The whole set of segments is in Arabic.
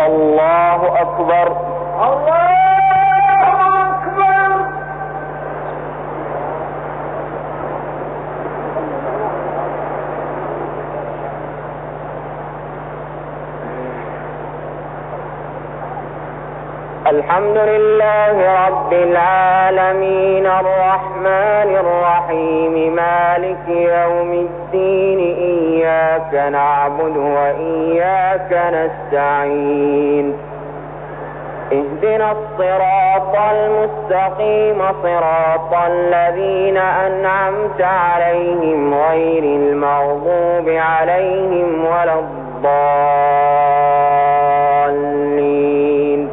الله أكبر. الله أكبر. الحمد لله رب العالمين الرحمن الرحيم مالك يوم الدين إياك نعبد وإياك نستعين اهدنا الصراط المستقيم صراط الذين أنعمت عليهم غير المغضوب عليهم ولا الضالين.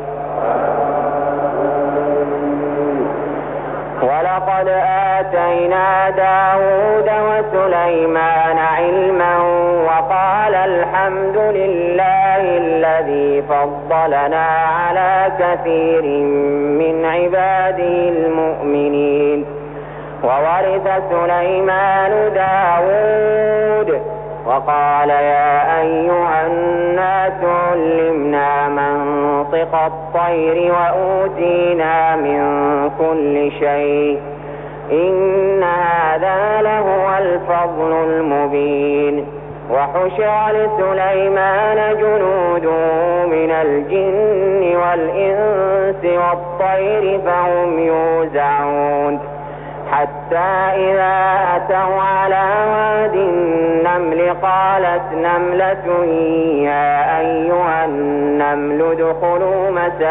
ولقد آتينا داود وسليمان علما وقال الحمد لله الذي فضلنا على كثير من عباده المؤمنين. وورث سليمان داود وقال يا أيها الناس علمنا منطق الطير وأوتينا من كل شيء إن هذا لهو الفضل المبين. وحشر لسليمان جنوده من الجن والإنس والطير فهم يوزعون حتى إذا أتوا على واد النمل قالت نملة يا أيها النمل ادخلوا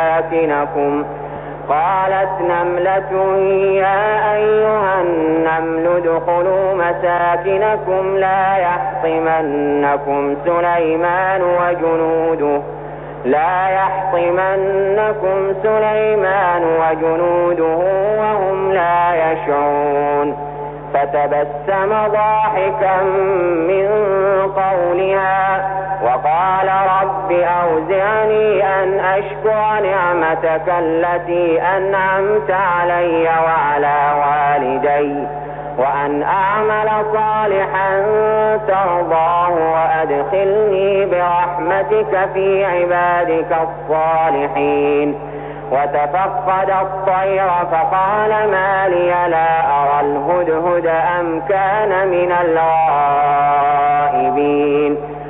مساكنكم لا يحطمنكم سليمان وجنوده وهم لا يشعرون. فتبسم ضاحكا من قولها وقال رب أوزعني أن أشكر نعمتك التي أنعمت علي وعلى والدي وأن أعمل صالحا ترضاه وأدخلني برحمتك في عبادك الصالحين. وتفقد الطير فقال ما لي لا أرى الهدهد أم كان من الغائبين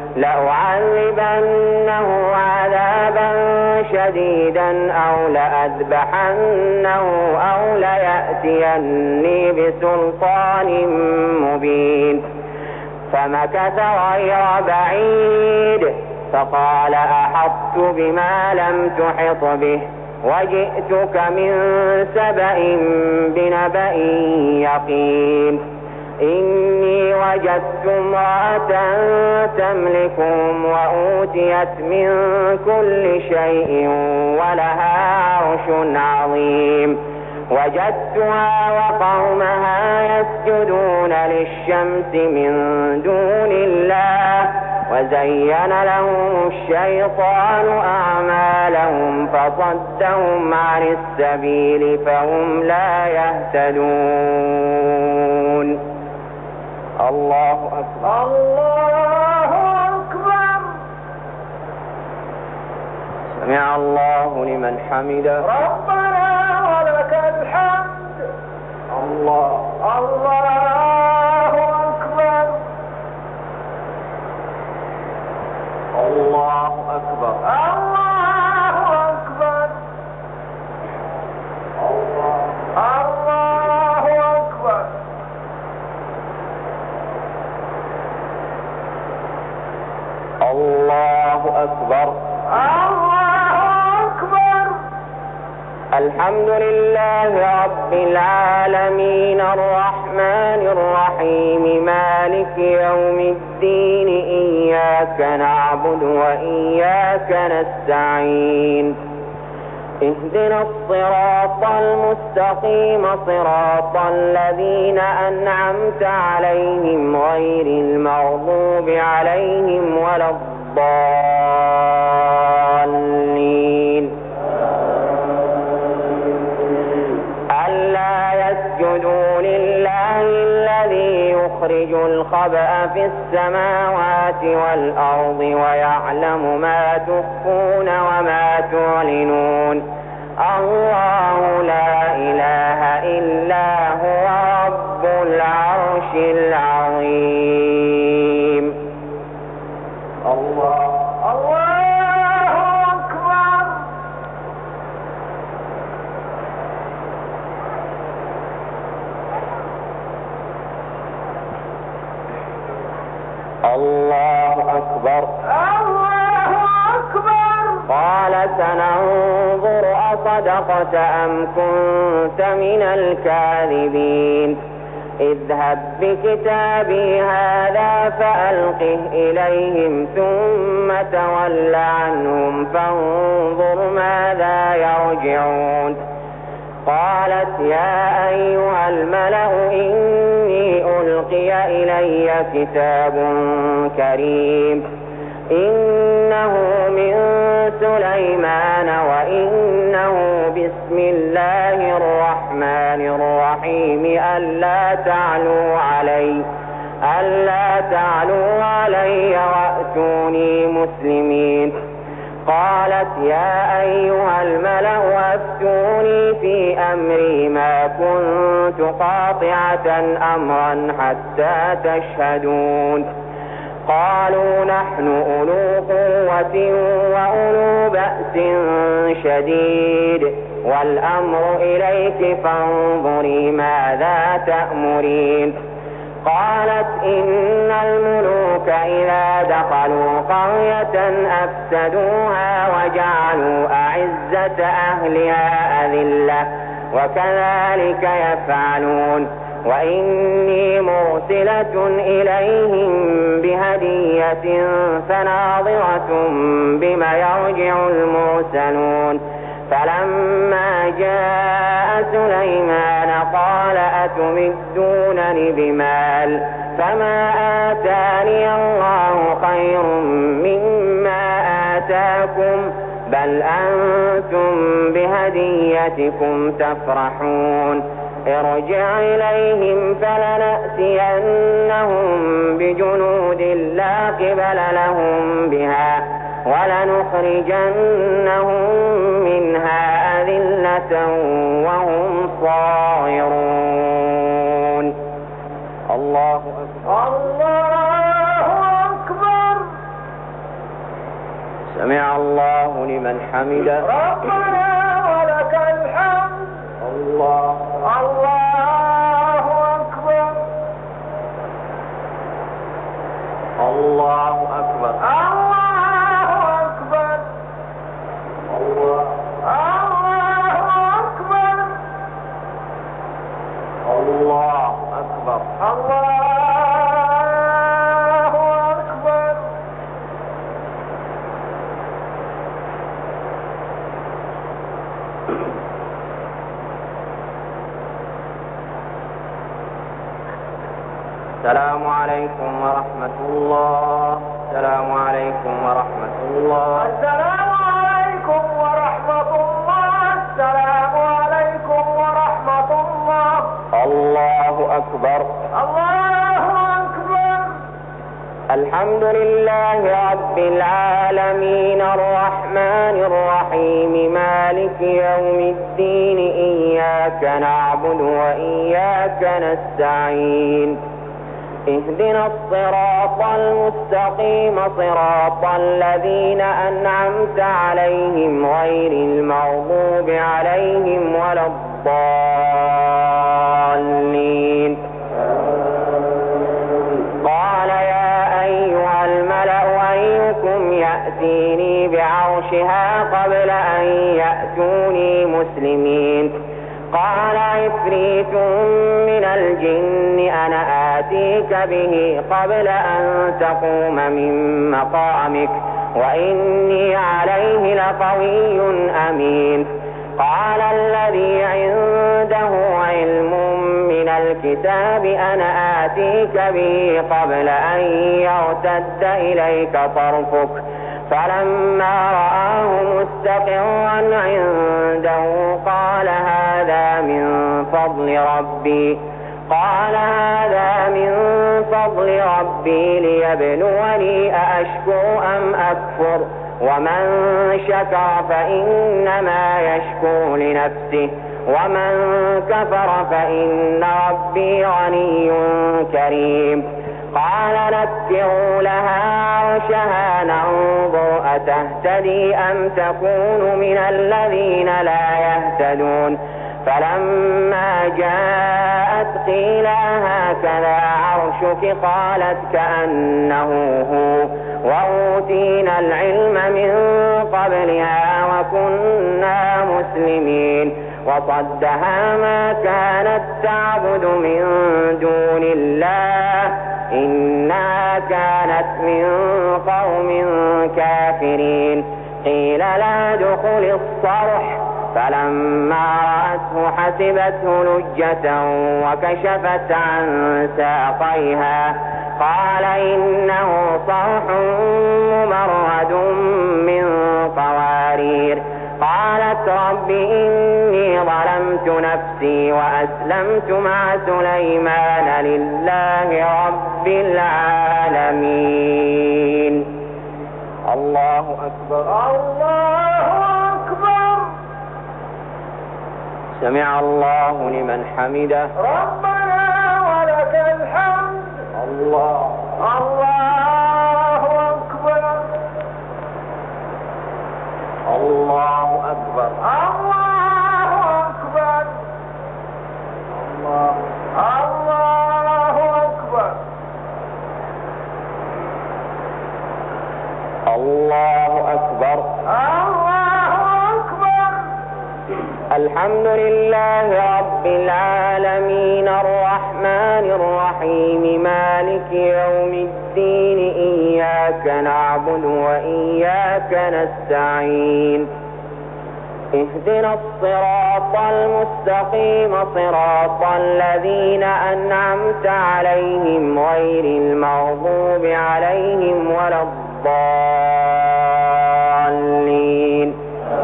لأعذبنه عذابا شديدا أو لأذبحنه أو ليأتيني بسلطان مبين. فمكث غير بعيد فقال أحطت بما لم تحط به وجئتك من سبأ بنبأ يقين. إني وجدت امرأة تملكهم وأوتيت من كل شيء ولها عرش عظيم. وجدتها وقومها يسجدون للشمس من دون الله وزين لهم الشيطان أعمالهم فصدهم عن السبيل فهم لا يهتدون. الله أكبر. الله أكبر. سمع الله لمن حمده. ربنا ولك الحمد. الله أكبر. الله أكبر. الله أكبر. الله أكبر. الله أكبر. الله أكبر. الحمد لله رب العالمين الرحمن الرحيم مالك يوم الدين إياك نعبد وإياك نستعين اهدنا الصراط المستقيم صراط الذين أنعمت عليهم غير المغضوب عليهم ولا الضالين. ألا يسجدوا لله الذي يخرج الخبأ خبأ في السماوات والأرض ويعلم ما تخفون وما تعلنون الله لا إله إلا هو رب العرش العظيم. الله أكبر. الله أكبر. الله أكبر. قال سننظر أصدقت أم كنت من الكاذبين اذهب بكتابي هذا فألقه إليهم ثم تول عنهم فانظر ماذا يرجعون. قالت يا أيها الملأ إني ألقي إلي كتاب كريم إنه من سليمان وإنه بسم الله الرحمن الرحيم ألا تعلوا علي وأتوني مسلمين. قالت يا أيها الملأ أفتوني في أمري ما كنت قاطعة أمرا حتى تشهدون. قالوا نحن أولو قوة وأولو بأس شديد والأمر إليك فانظري ماذا تأمرين. قالت إن الملوك إذا دخلوا قرية أفسدوها وجعلوا أعزة أهلها أذلة وكذلك يفعلون وإني مرسلة إليهم بهدية فناظرة بما يرجع المرسلون. فلما جاء سليمان قال أتمدونني بمال فما آتاني الله خير مما آتاكم بل أنتم بهديتكم تفرحون. ارجع إليهم فلنأتينهم بجنود لا قبل لهم بها ولنخرجنهم منها أذلة وهم صاغرون. الله أكبر. الله أكبر. سمع الله لمن حمده. ربنا ولك الحمد. الله أكبر. الله أكبر. الله أكبر. الله أكبر. الله أكبر. الله أكبر. السلام عليكم ورحمة الله. السلام عليكم ورحمة الله. السلام عليكم ورحمة الله. السلام عليكم ورحمة الله. الله أكبر. الله أكبر. الحمد لله رب العالمين الرحمن الرحيم مالك يوم الدين إياك نعبد وإياك نستعين اهدنا الصراط المستقيم صراط الذين أنعمت عليهم غير المغضوب عليهم ولا الضالين. قال يا أيها الملأ أيكم يأتيني بعرشها قبل أن يأتوني مسلمين. قال عفريت من الجن أنا آتيك به قبل أن تقوم من مقامك وإني عليه لقوي أمين. قال الذي عنده علم من الكتاب أنا آتيك به قبل أن يرتد إليك طرفك فلما رآه مستقرا عنده قال هذا من فضل ربي قال هذا من فضل ربي ليبلوني أأشكر أم أكفر ومن شكر فإنما يشكر لنفسه ومن كفر فإن ربي غني كريم. قال نكروا لها عرشها ننظر أتهتدي أم تكون من الذين لا يهتدون فلما جاءت قيل هكذا عرشك قالت كأنه هو وأوتينا العلم من قبلها وكنا مسلمين وصدها ما كانت تعبد من دون الله إنها كانت من قوم كافرين. قيل لا دخل الصرح فلما رأته حسبته لجة وكشفت عن ساقيها قال إنه صرح ممرد من قوارير. قالت رب إني ظلمت نفسي وأسلمت مع سليمان لله رب العالمين. الله أكبر. الله أكبر. سمع الله لمن حمده. ربنا ولك الحمد. الله أكبر. الله أكبر. الله أكبر. الله أكبر. الله أكبر. الله أكبر. الحمد لله رب العالمين الرحمن الرحيم مالك يوم الدين إياك نعبد وإياك نستعين اهدنا الصراط المستقيم صراط الذين أنعمت عليهم غير المغضوب عليهم ولا الضالين.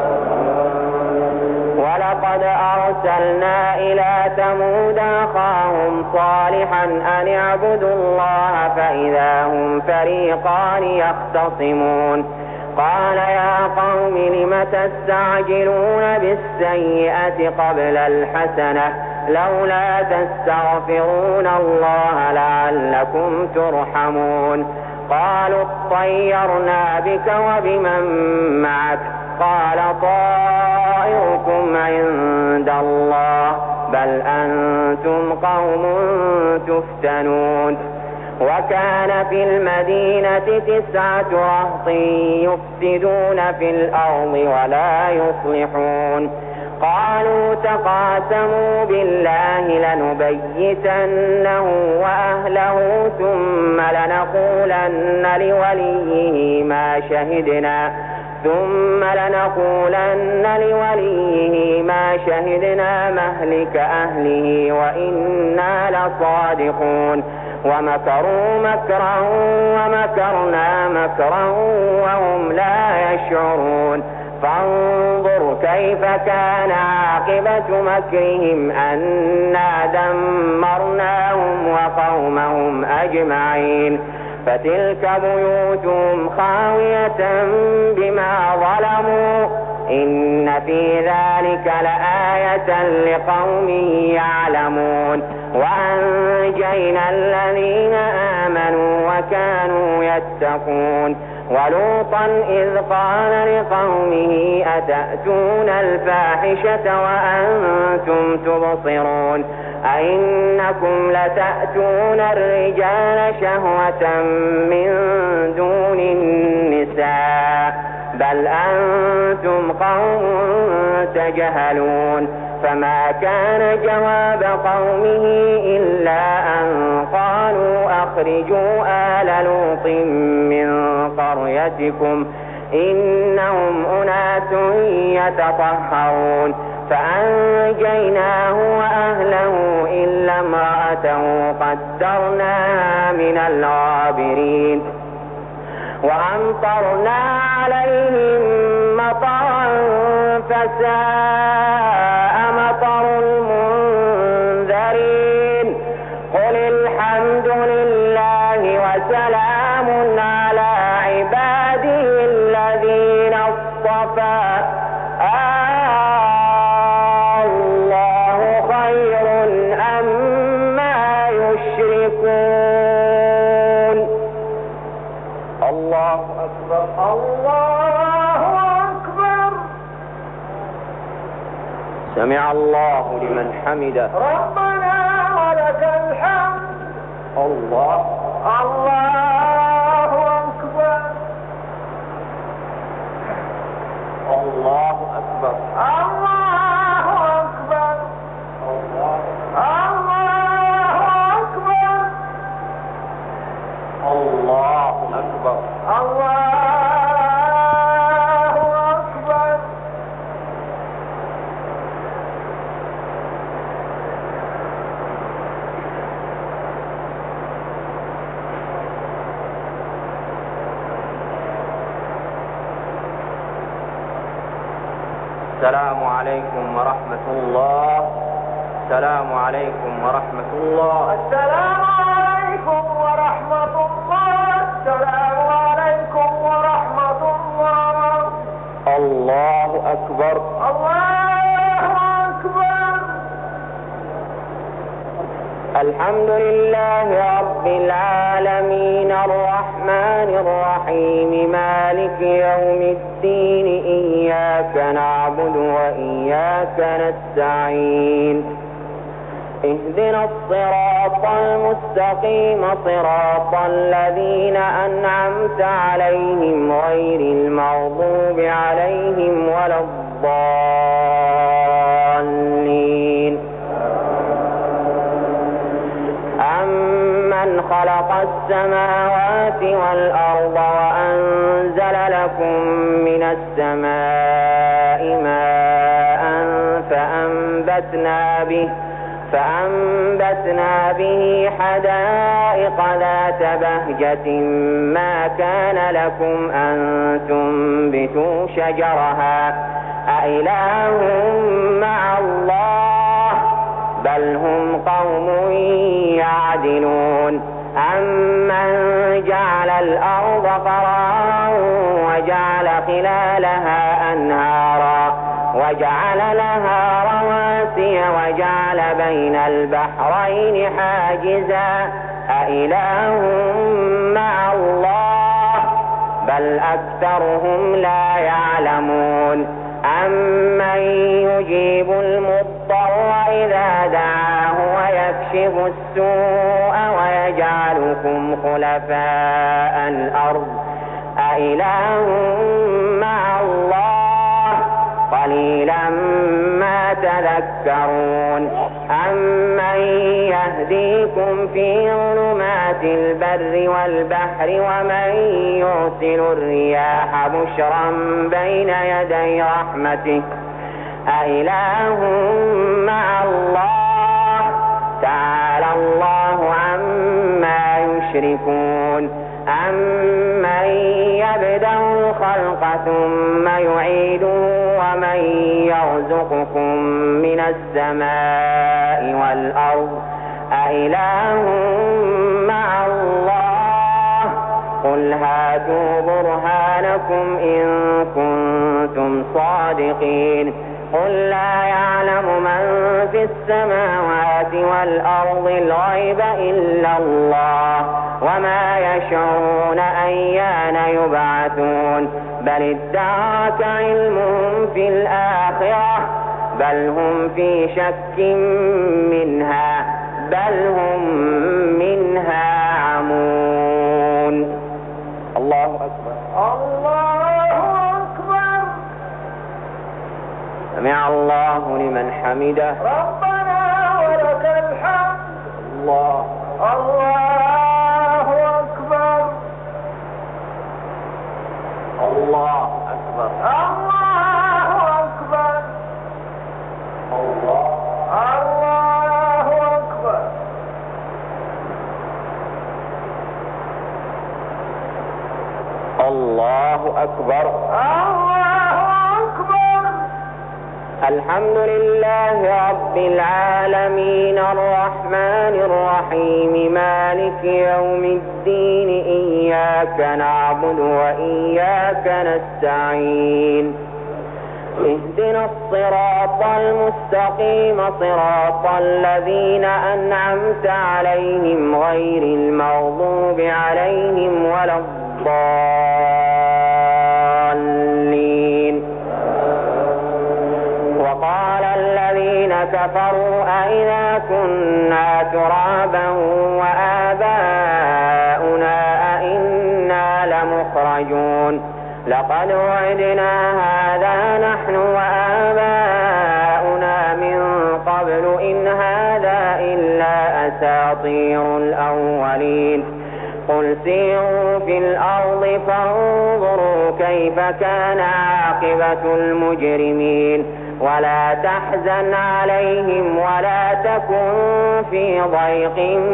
ولقد أرسلنا إلى ثمود أخاهم صالحا أن اعبدوا الله فإذا هم فريقان يختصمون قال يا قوم لم تستعجلون بالسيئة قبل الحسنة لولا تستغفرون الله لعلكم ترحمون قالوا اطيرنا بك وبمن معك قال طائركم عند الله بل أنتم قوم تفتنون. وكان في المدينة 9 رهط يفسدون في الأرض ولا يصلحون قالوا تقاسموا بالله لنبيتنه وأهله ثم لنقولن لوليه ما شهدنا مهلك أهله وإنا لصادقون ومكروا مكرا ومكرنا مكرا وهم لا يشعرون فانظر كيف كان عاقبة مكرهم أنا دمرناهم وقومهم أجمعين فتلك بيوتهم خاوية بما ظلموا إن في ذلك لآية لقوم يعلمون وأنجينا الذين آمنوا وكانوا يتقون ولوطا إذ قال لقومه أتأتون الفاحشة وأنتم تبصرون أئنكم لتأتون الرجال شهوة من دون النساء بل أنتم قوم تجهلون فما كان جواب قومه إلا أن قالوا أخرجوا آل لوط من قريتكم إنهم أناس يتطهرون فأنجيناه وأهله إلا امرأته قدرناها من الغابرين وأمطرنا عليهم مطرا فساء مطر المنذرين الله أكبر. الله أكبر. سمع الله لمن حمده. ربنا ولك الحمد. الله. الله أكبر. الله أكبر. الله أكبر. الله. الله أكبر. الله أكبر. الله أكبر. السلام عليكم ورحمة الله. السلام عليكم ورحمة الله. السلام عليكم ورحمة الله. السلام عليكم ورحمة الله. الله أكبر. الله أكبر. الحمد لله رب العالمين الرحمن الرحيم مالك يوم الدين إياك نعبد وإياك نستعين اهدنا الصراط المستقيم صراط الذين أنعمت عليهم غير المغضوب عليهم ولا الضالين. أمن خلق السماوات والأرض وأنزل لكم من السماء ماء فأنبتنا به حدائق ذات بهجة ما كان لكم أن تنبتوا شجرها أإله مع الله بل هم قوم يعدلون. أمن جعل الأرض قرارا وجعل خلالها أنهارا وجعل لها رواسي وجعل بين البحرين حاجزا أإله مع الله بل أكثرهم لا يعلمون. أمن يجيب المضطر إذا دعاه ويكشف السوء ويجعلكم خلفاء الأرض أإله مع الله قليلا ما تذكرون. أمن يهديكم في ظلمات البر والبحر ومن يرسل الرياح بشرا بين يدي رحمته أإله مع الله تعالى الله عما يشركون. أمن يبدأ الخلق ثم يعيده ومن يرزقكم من السماء والأرض أإله مع الله قل هاتوا برهانكم إن كنتم صادقين. قل لا يعلم من في السماوات والأرض الغيب إلا الله وما يشعرون أيان يبعثون بل ادارك علمهم في الآخرة بل هم في شك منها بل هم منها عمون. الله أكبر. الله أكبر. سمع الله لمن حمده. ربنا ولك الحمد. الله. الله أكبر. الله أكبر. الله أكبر. الله. الله أكبر. الله أكبر. الله أكبر. الحمد لله رب العالمين الرحمن الرحيم مالك يوم الدين إياك نعبد وإياك نستعين اهدنا الصراط المستقيم صراط الذين أنعمت عليهم غير المغضوب عليهم ولا الضالين. ترابا وآباؤنا أئنا لمخرجون لقد وعدنا هذا نحن وآباؤنا من قبل إن هذا إلا أساطير الأولين قل سيروا في الأرض فانظروا كيف كان عاقبة المجرمين ولا تحزن عليهم ولا تكن في ضيق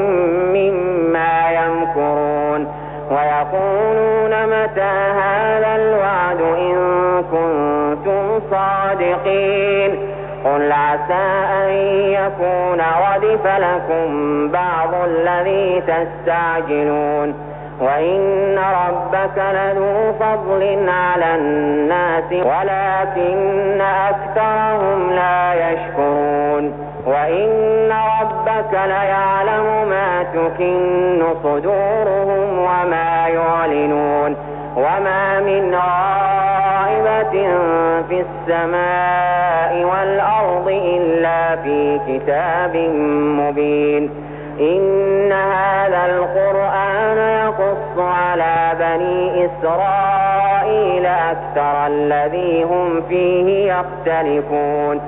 مما يمكرون ويقولون متى هذا الوعد إن كنتم صادقين قل عسى أن يكون ردف لكم بعض الذي تستعجلون وإن ربك لذو فضل على الناس ولكن أكثرهم لا يشكرون وإن ربك ليعلم ما تكن صدورهم وما يعلنون وما من غائبة في السماء والأرض إلا في كتاب مبين إن هذا القرآن يقص على بني إسرائيل أكثر الذي هم فيه يختلفون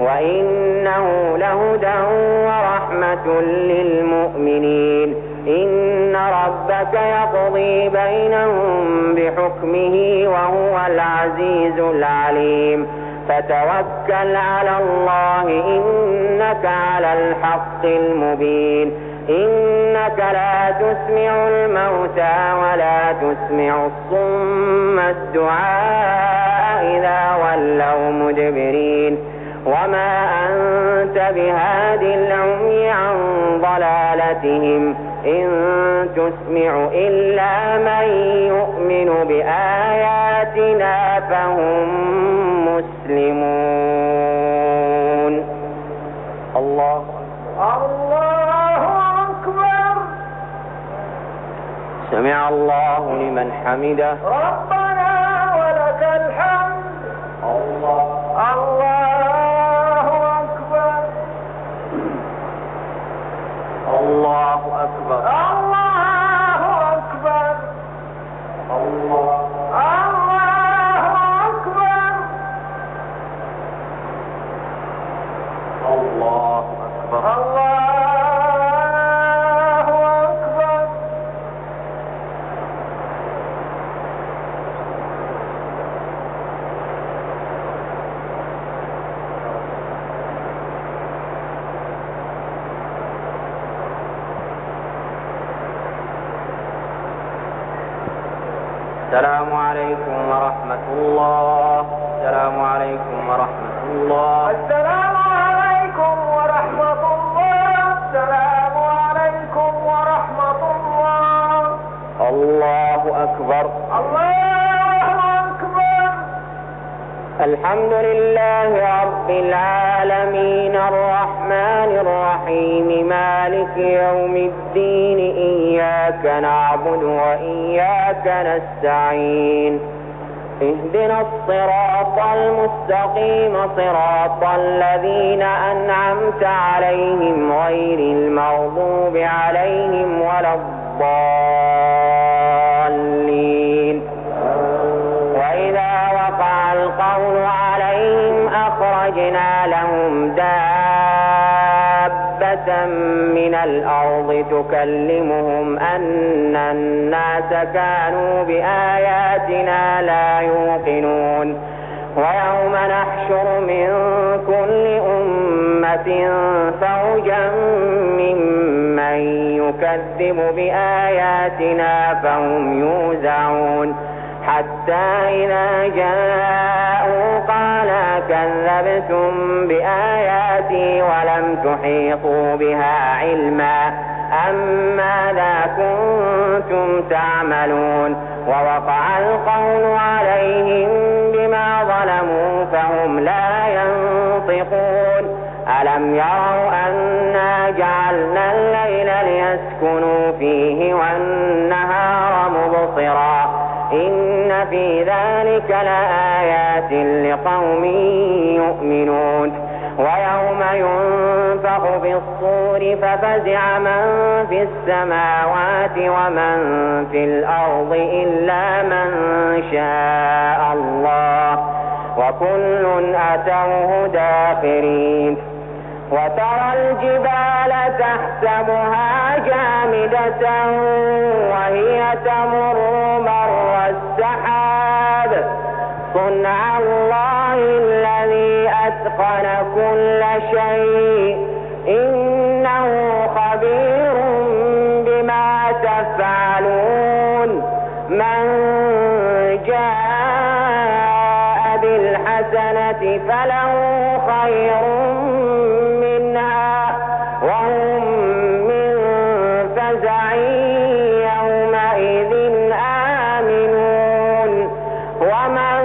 وإنه لهدى ورحمة للمؤمنين إن ربك يقضي بينهم بحكمه وهو العزيز العليم فتوكل على الله إنك على الحق المبين إنك لا تسمع الموتى ولا تسمع الصم الدعاء إذا ولوا مدبرين وما أنت بهاد العمي عن ضلالتهم إن تسمع إلا من يؤمن بآياتنا فهم مسلمون الله أكبر سمع الله لمن حمده ربنا ولك الحمد الله أكبر الله أكبر الله أكبر الله أكبر الله أكبر أكبر السلام عليكم ورحمة الله السلام عليكم ورحمة الله السلام عليكم ورحمة الله السلام عليكم ورحمة الله الله أكبر الله أكبر الحمد لله رب العالمين الرحمن الرحيم مالك يوم الدين إياك نعبد وإياك نستعين اهدنا الصراط المستقيم صراط الذين أنعمت عليهم غير المغضوب عليهم ولا الضالين وإذا وقع القول عليهم أخرجنا لهم دابة من الأرض تكلمهم أن الناس كانوا بآياتنا لا يوقنون ويوم نحشر من كل أمة فوجا ممن يكذب بآياتنا فهم يوزعون حتى إذا جاءوا قال كذبتم بآياتي ولم تحيطوا بها علما أم ماذا كنتم تعملون ووقع القول عليهم بما ظلموا فهم لا ينطقون ألم يروا أنا جعلنا الليل ليسكنوا فيه والنهار مبصرا إن في ذلك لآيات لقوم يؤمنون ويوم ينفخ في الصور ففزع من في السماوات ومن في الأرض إلا من شاء الله وكل أتوه داخرين. وترى الجبال تحسبها جامدة وهي تمر مر السحاب صنع الله الذي أتقن كل شيء إنه خبير بما تفعلون. من جاء بالحسنة فله خير منها وهم من فزع يومئذ آمنون. ومن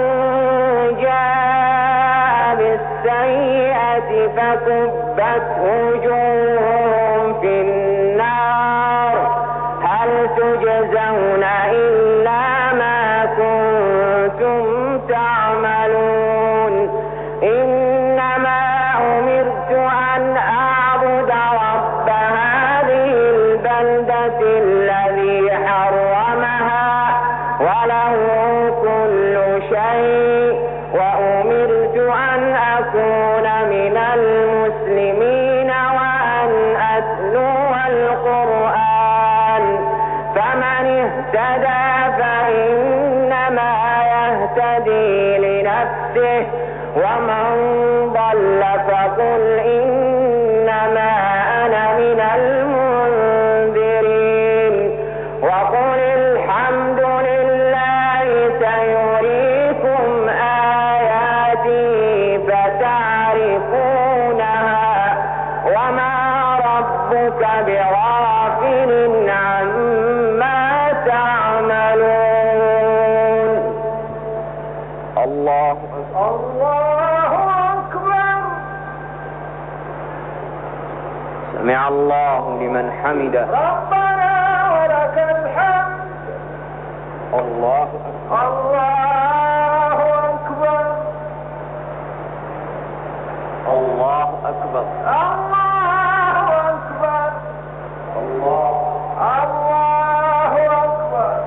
جاء بالسيئة فكبت وجوههم في النار هل تجزون إلا ما كنتم تعملون. إنما أمرت أن أعبد رب هذه البلدة الذي حرمها وله كل شيء وأمرت أن أكون من المسلمين وأن أتلو القرآن فمن اهتدى فإنما يهتدي لنفسه ومن ضل فقل إنما أنا من المنذرين. وقل الحمد لله سيريكم آياته فتعرفونها وما ربك بغافل عما تعملون. الله أكبر. سمع الله لمن حمده. ربنا ولك الحمد. الله الله أكبر. الله أكبر. الله أكبر. الله أكبر.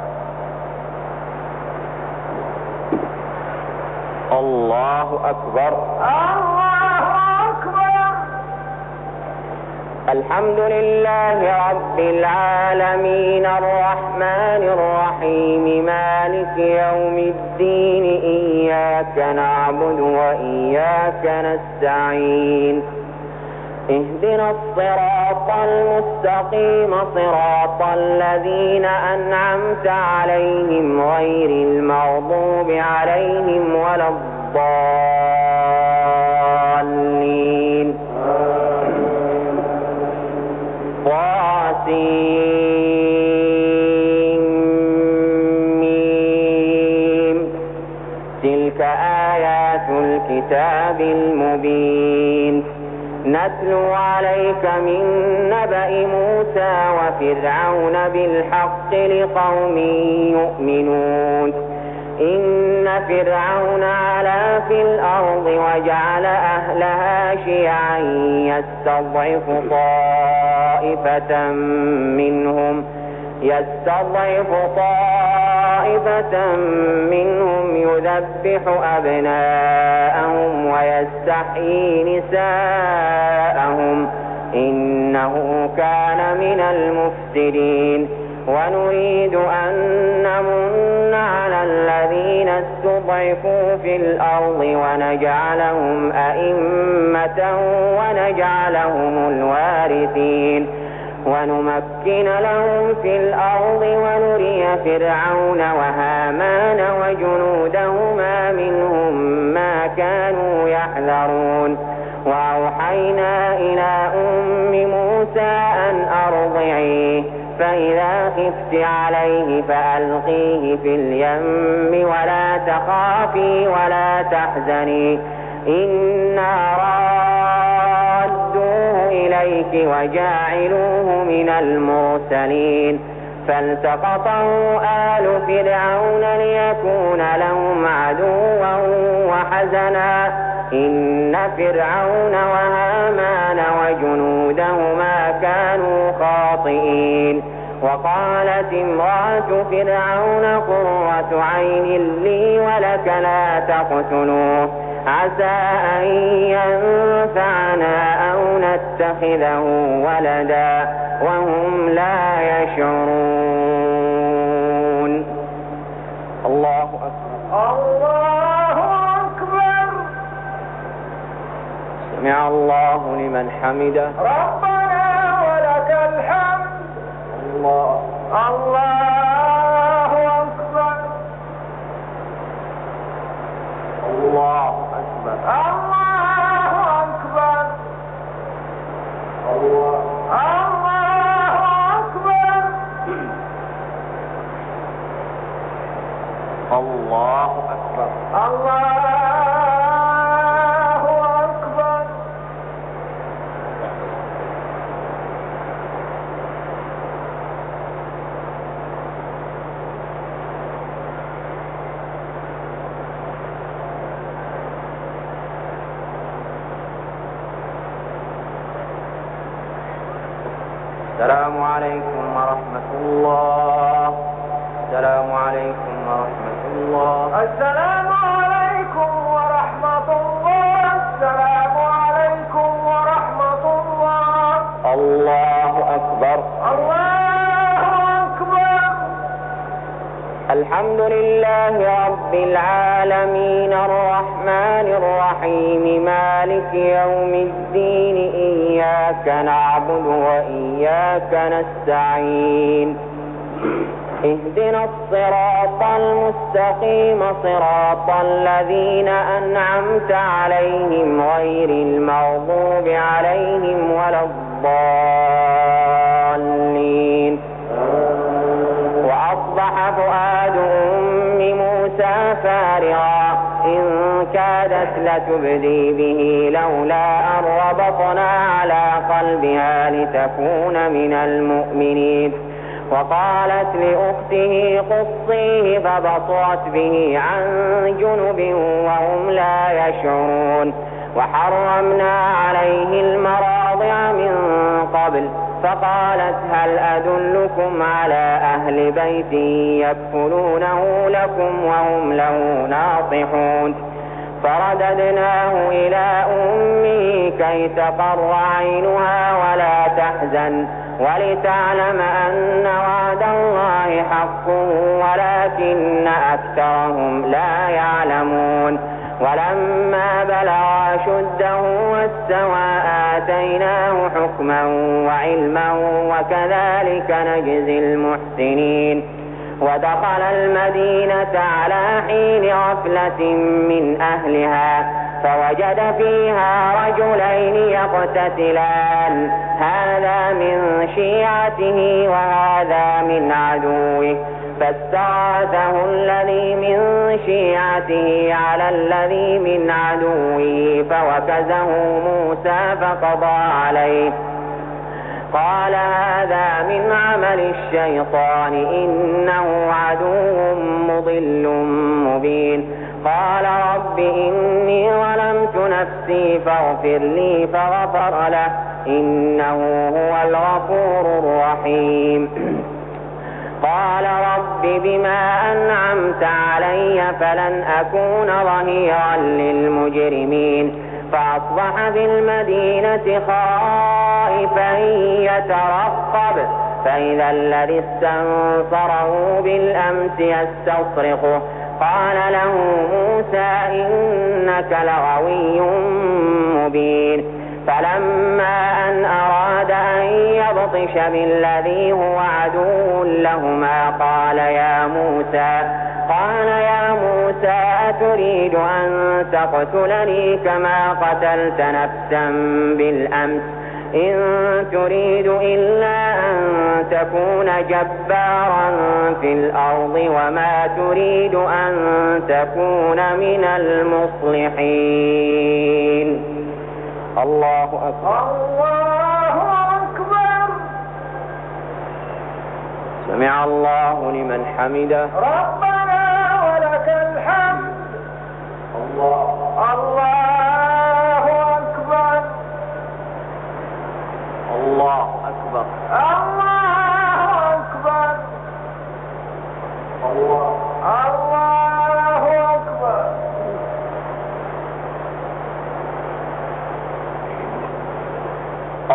الله أكبر. الله أكبر. الحمد لله رب العالمين الرحمن الرحيم مالك يوم الدين إياك نعبد وإياك نستعين اهدنا الصراط المستقيم صراط الذين أنعمت عليهم غير المغضوب عليهم ولا الضالين. طاسين. تلك آيات الكتاب المبين نتلو عليك من نبأ موسى وفرعون بالحق لقوم يؤمنون. إن فرعون علا في الأرض وجعل أهلها شيعا يستضعف طائفة منهم يذبح أبناءهم ويستحيي نساءهم إنه كان من المفسدين. ونريد أن نمن على الذين استضعفوا في الأرض ونجعلهم أئمة ونجعلهم الوارثين ونمكن لهم في الأرض ونري فرعون وهامان وجنودهما منهم ما كانوا يحذرون. وأوحينا إلى أم موسى أن أرضعيه فإذا خفت عليه فألقيه في اليم ولا تخافي ولا تحزني إنا رادوه إليك وجاعلوه من المرسلين. فالتقطه آل فرعون ليكون لهم عدوا وحزنا إن فرعون وهامان وجنودهما كانوا خاطئين. وقالت امرأة فرعون قرة عين لي ولك لا تقتلوه عسى أن ينفعنا أو نتخذه ولدا وهم لا يشعرون. الله أكبر. الله أكبر. سمع الله لمن حمده. ربنا ولك الحمد. الله أكبر. الله أكبر. الله أكبر. الله أكبر. الله أكبر. الله أكبر. السلام عليكم ورحمة الله. السلام عليكم ورحمة الله. السلام عليكم ورحمة الله. السلام عليكم ورحمة الله. الله أكبر. الله أكبر. الحمد لله رب العالمين الرحمن الرحيم مالك يوم الدين إياك نعبد وإياك نستعين اهدنا الصراط المستقيم صراط الذين أنعمت عليهم غير المغضوب عليهم ولا الضالين. وأصبح فؤاد أم موسى فارغا إن كادت لتبدي به لولا أن ربطنا على قلبها لتكون من المؤمنين. وقالت لأخته قصيه فبصرت به عن جنب وهم لا يشعرون. وحرمنا عليه المراضع من قبل فقالت هل أدلكم على أهل بيت يكفلونه لكم وهم له ناصحون. فرددناه إلى أمه كي تقر عينها ولا تحزن ولتعلم أن وعد الله حق ولكن أكثرهم لا يعلمون. ولما بلغ أشده واستوى آتيناه حكما وعلما وكذلك نجزي المحسنين. ودخل المدينة على حين غفلة من أهلها فوجد فيها رجلين يقتتلان هذا من شيعته وهذا من عدوه فاستغاثه الذي من شيعته على الذي من عدوه فوكزه موسى فقضى عليه قال هذا من عمل الشيطان إنه عدو مضل مبين. قال رب إني ظلمت نفسي فاغفر لي فغفر له إنه هو الغفور الرحيم. قال رب بما أنعمت علي فلن أكون ظهيرا للمجرمين. فأصبح في المدينة خائفا يترقب فإذا الذي استنصره بالأمس يستصرخه قال له موسى إنك لغوي مبين. فلما أن أراد أن يبطش بالذي هو عدو لهما قال يا موسى أتريد أن تقتلني كما قتلت نفسا بالأمس إن تريد إلا أن تكون جبارا في الأرض وما تريد أن تكون من المصلحين. الله أكبر. الله أكبر. سمع الله لمن حمده. ربنا ولك الحمد. الله الله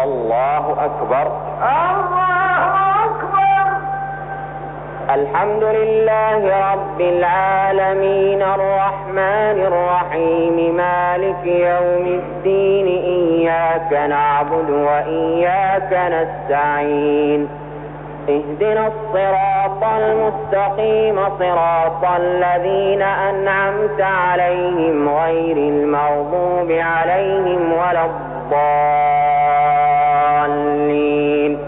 الله أكبر. الله أكبر. الحمد لله رب العالمين الرحمن الرحيم مالك يوم الدين إياك نعبد وإياك نستعين اهدنا الصراط المستقيم صراط الذين أنعمت عليهم غير المغضوب عليهم ولا الضالين.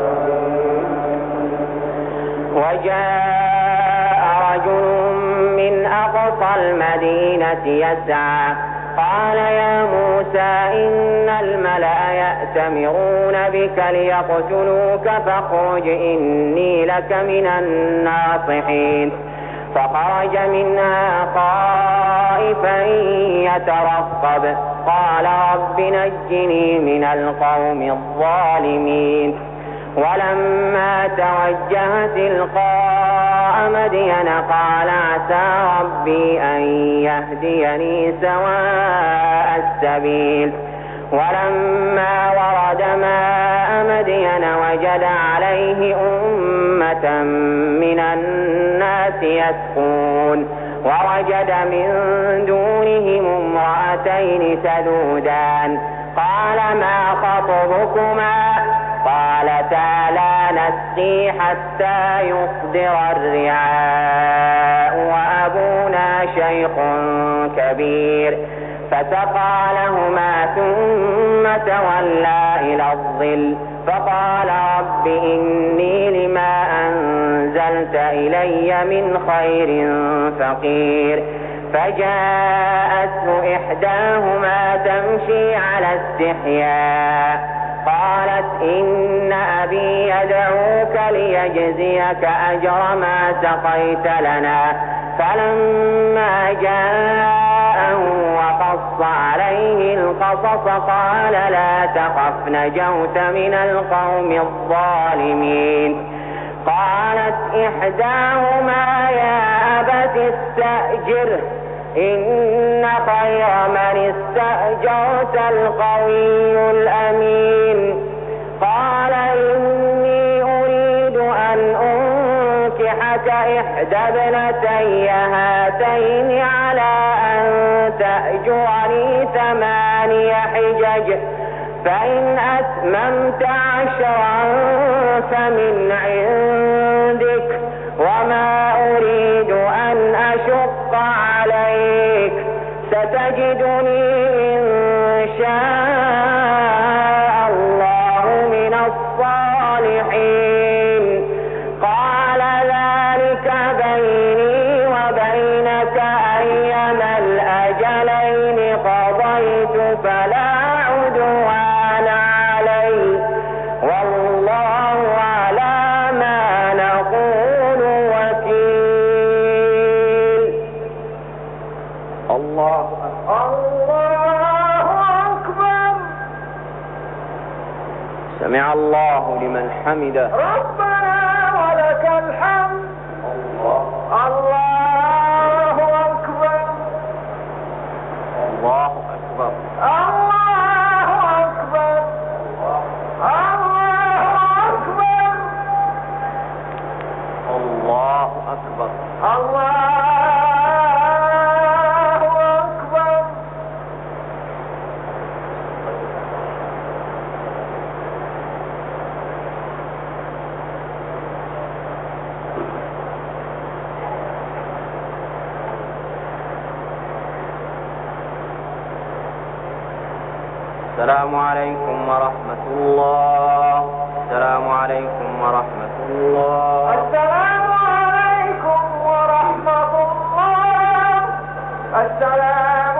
وجاء رجل من أقصى المدينة يسعى قال يا موسى إن الملأ يأتمرون بك ليقتلوك فاخرج إني لك من الناصحين. فخرج منها خائفا يترقب قال رب نجني من القوم الظالمين. ولما توجه تلقاء مدين قال عسى ربي أن يهديني سواء السبيل. ولما ورد ماء مدين وجد عليه أمة من الناس يسقون ووجد من دونهم امرأتين تذودان قال ما خطبكما قالتا لا نسقي حتى يصدر الرعاء وأبونا شيخ كبير. فسقى لهما ثم تولى إلى الظل فقال رب إني لما أنزلت إلي من خير فقير. فجاءته إحداهما تمشي على استحياء قالت إن أبي يدعوك ليجزيك أجر ما سقيت لنا. فلما جاءه وقص عليه القصص قال لا تخف نجوت من القوم الظالمين. قالت إحداهما يا أبت استأجره إن خير من استأجرت القوي الأمين. قال إني أريد أن أنكحك إحدى ابنتي هاتين على أن تأجرني 8 حجج فإن أتممت 10 فمن عندك وما أريد أن أشق عليك ستجدني إن شاء الله من الصالحين. قال ذلك بيني وبينك أيما الأجلين قضيت فلا عدوان علي والله على ما نقول وكيل. الله أكبر. سمع الله لمن حمده. ربنا ولك الحمد. الله أكبر. الله أكبر. الله أكبر. الله أكبر. الله أكبر. الله أكبر. السلام عليكم ورحمة الله. السلام عليكم ورحمة الله. السلام عليكم ورحمة الله. السلام